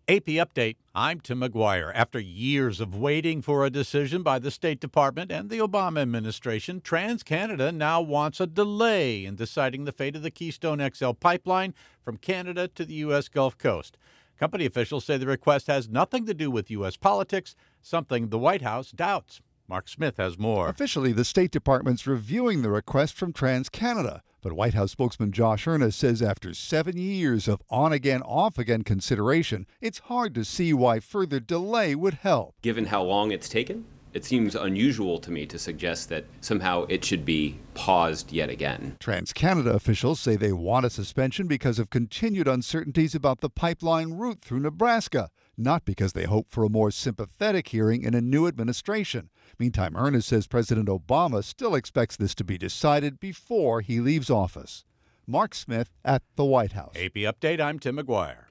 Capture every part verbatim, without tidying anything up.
A P Update, I'm Tim McGuire. After years of waiting for a decision by the State Department and the Obama administration, TransCanada now wants a delay in deciding the fate of the Keystone X L pipeline from Canada to the U S Gulf Coast. Company officials say the request has nothing to do with U S politics, something the White House doubts. Mark Smith has more. Officially, the State Department's reviewing the request from TransCanada. But White House spokesman Josh Earnest says after seven years of on-again, off-again consideration, it's hard to see why further delay would help. Given how long it's taken, it seems unusual to me to suggest that somehow it should be paused yet again. TransCanada officials say they want a suspension because of continued uncertainties about the pipeline route through Nebraska, not because they hope for a more sympathetic hearing in a new administration. Meantime, Earnest says President Obama still expects this to be decided before he leaves office. Mark Smith at the White House. A P Update, I'm Tim McGuire.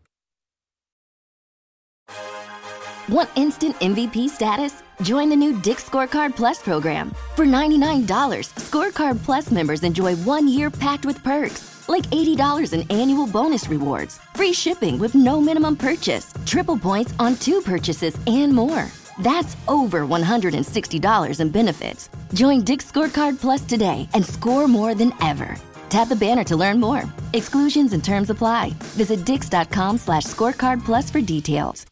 Want instant M V P status? Join the new Dick's Scorecard Plus program. For ninety-nine dollars, Scorecard Plus members enjoy one year packed with perks, like eighty dollars in annual bonus rewards, free shipping with no minimum purchase, triple points on two purchases, and more. That's over one hundred sixty dollars in benefits. Join Dick's Scorecard Plus today and score more than ever. Tap the banner to learn more. Exclusions and terms apply. Visit dix.com slash scorecard plus for details.